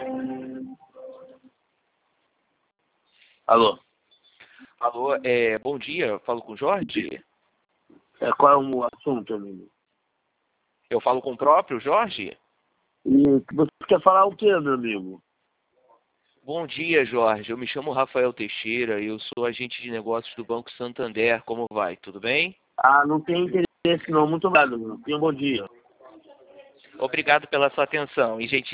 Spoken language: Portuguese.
Alô? Alô, bom dia, eu falo com o Jorge? Qual é o assunto, amigo? Eu falo com o próprio Jorge? E você quer falar o quê, meu amigo? Bom dia, Jorge. Eu me chamo Rafael Teixeira e eu sou agente de negócios do Banco Santander. Como vai? Tudo bem? Não tem interesse não. Muito obrigado, meu. Tenha um bom dia. Obrigado pela sua atenção e